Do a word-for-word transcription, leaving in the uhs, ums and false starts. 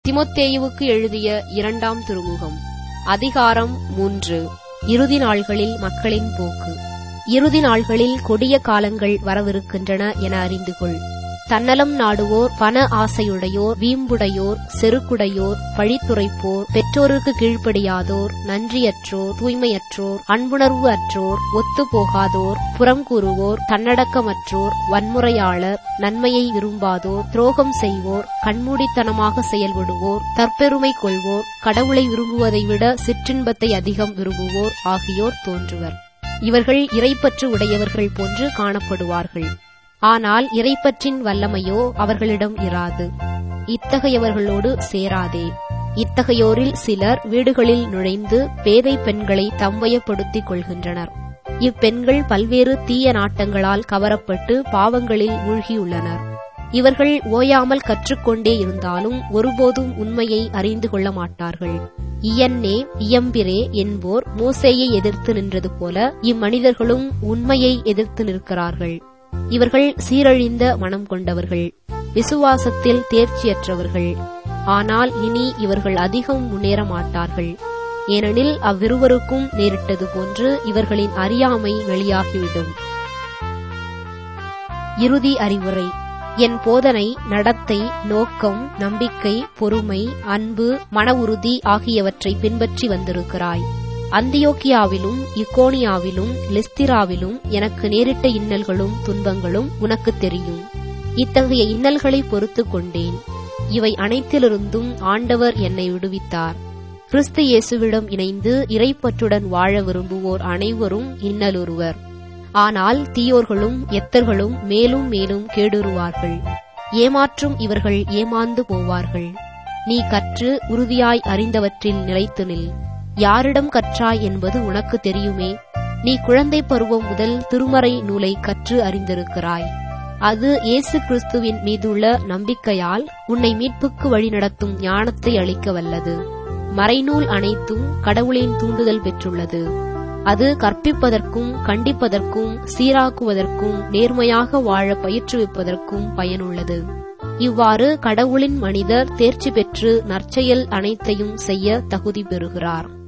தீமோத்தேயுவுக்கு எழுதிய இரண்டாம் திருமுகம். அதிகாரம் மூன்று. இறுதி நாள்களில் மக்களின் போக்கு. இறுதி நாள்களில் கொடிய காலங்கள் வரவிருக்கின்றன என அறிந்து கொள். தன்னலம் நாடுவோர், பண ஆசையுடையோர், வீம்புடையோர், செருக்குடையோர், பழித்துரைப்போர், பெற்றோருக்கு கீழ்ப்படியாதோர், நன்றியற்றோர், தூய்மையற்றோர், அன்புணர்வு அற்றோர், ஒத்து போகாதோர், புறம் கூறுவோர், தன்னடக்கமற்றோர், வன்முறையாளர், நன்மையை விரும்பாதோர், துரோகம் செய்வோர், கண்மூடித்தனமாக செயல்படுவோர், தற்பெருமை கொள்வோர், கடவுளை விரும்புவதை விட சிற்றின்பத்தை அதிகம் விரும்புவோர் ஆகியோர் தோன்றுவர். இவர்கள் இறைப்பற்று உடையவர்கள் போன்று காணப்படுவார்கள். ஆனால் இறைப்பற்றின் வல்லமையோ அவர்களிடம் இராது. இத்தகையவர்களோடு சேராதே. இத்தகையோரில் சிலர் வீடுகளில் நுழைந்து பேதை பெண்களை தம்வயப்படுத்திக் கொள்கின்றனர். இப்பெண்கள் பல்வேறு தீய நாட்டங்களால் கவரப்பட்டு பாவங்களில் மூழ்கியுள்ளனர். இவர்கள் ஓயாமல் கற்றுக்கொண்டே இருந்தாலும் ஒருபோதும் உண்மையை அறிந்து கொள்ள மாட்டார்கள். இயன்னே இயம்பிரே என்போர் மோசேயை எதிர்த்து நின்றது போல இம்மனிதர்களும் உண்மையை எதிர்த்து நிற்கிறார்கள். இவர்கள் சீரழிந்த மனம் கொண்டவர்கள், விசுவாசத்தில் தேர்ச்சியற்றவர்கள். ஆனால் இனி இவர்கள் அதிகம் முன்னேற மாட்டார்கள். ஏனெனில் அவ்விருவருக்கும் நேரிட்டது போன்று இவர்களின் அறியாமை வெளியாகிவிடும். இறுதி அறிவுரை. என் போதனை, நடத்தை, நோக்கம், நம்பிக்கை, பொறுமை, அன்பு, மன உறுதி ஆகியவற்றை பின்பற்றி வந்திருக்கிறாய். அந்தியோக்கியாவிலும் இக்கோனியாவிலும் லிஸ்திராவிலும் எனக்கு நேரிட்ட இன்னல்களும் துன்பங்களும் உனக்கு தெரியும். இத்தகைய இன்னல்களை பொறுத்து கொண்டேன். இவை அனைத்திலிருந்தும் ஆண்டவர் என்னை விடுவித்தார். கிறிஸ்து இயேசுவிடம் இணைந்து இறைப்பற்றுடன் வாழ விரும்புவோர் அனைவரும் இன்னலுறுவர். ஆனால் தீயோர்களும் எத்தர்களும் மேலும் மேலும் கேடுறுவார்கள். ஏமாற்றும் இவர்கள் ஏமாந்து போவார்கள். நீ கற்று உறுதியாய் அறிந்தவற்றில் நிலைத்து நில். யாரிடம் கற்றாய் என்பது உனக்கு தெரியுமே. நீ குழந்தை பருவம் முதல் திருமறை நூலை கற்று அறிந்திருக்கிறாய். அது இயேசு கிறிஸ்துவின் மீதுள்ள நம்பிக்கையால் உன்னை மீட்புக்கு வழிநடத்தும் ஞானத்தை அளிக்க வல்லது. மறைநூல் அனைத்தும் கடவுளின் தூண்டுதல் பெற்றுள்ளது. அது கற்பிப்பதற்கும் கண்டிப்பதற்கும் சீராக்குவதற்கும் நேர்மையாக வாழ பயிற்றுவிப்பதற்கும் பயனுள்ளது. இவ்வாறு கடவுளின் மனிதர் தேர்ச்சி பெற்று நற்செயல் அனைத்தையும் செய்ய தகுதி பெறுகிறார்.